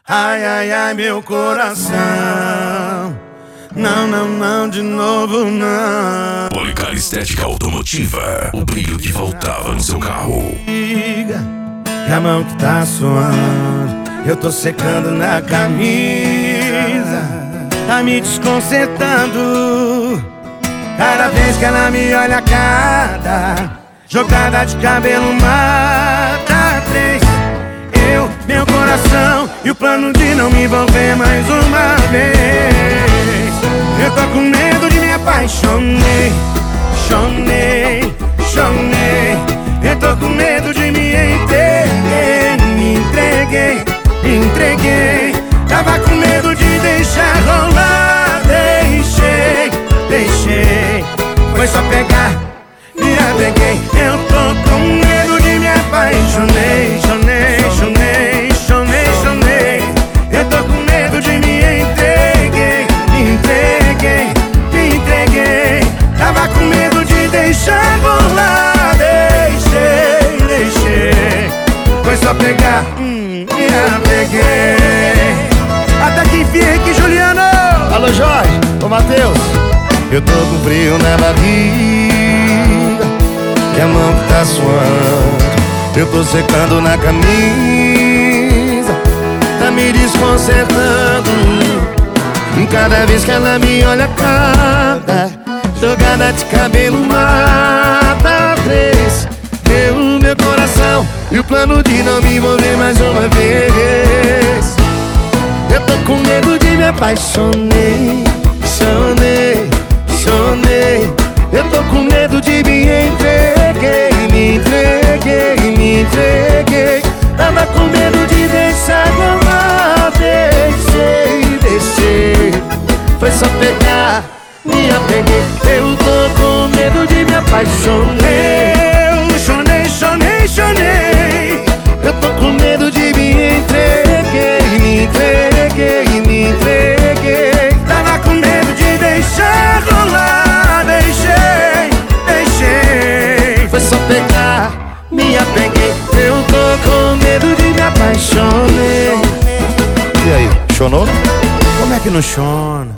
Ai, ai, ai, meu coração. Não, não, não, de novo não. Policar Estética Automotiva, o brilho que faltava no seu carro. E a mão que tá suando, eu tô secando na camisa. Tá me desconcertando. Cada vez que ela me olha, cada jogada de cabelo mata três. Meu coração e o plano de não me envolver mais uma vez. Eu tô com medo de me apaixonei. Chonei. Eu tô com medo de me entreguei. Tava com medo de deixar rolar. Deixei. Foi só pegar, me apeguei. Eu tô com medo de me apaixonei. Chonei. Eu tô com medo de me entreguei. Tava com medo de deixar rolar. Deixei. Foi só pegar, me apeguei. Até que enfim, aqui, Juliano. Alô, Jorge, ô Matheus. Eu tô com frio na barriga e a mão que tá suando, eu tô secando na camisa. Tá me desconcertando. Cada vez que ela me olha, cada jogada de cabelo mata três. Meu coração e o plano de não me envolver mais uma vez. Eu tô com medo de me apaixonei. Chonei. Eu tô com medo de me entreguei. Tava com medo de deixar rolar. Deixei. Foi só pegar, me apeguei. Eu tô com medo de me apaixonei. Chonei. Eu tô com medo de me entreguei. Tava com medo de deixar rolar. Deixei. Foi só pegar, me apeguei. Eu tô com medo de me apaixonei. E aí, chonou? Como é que não chona?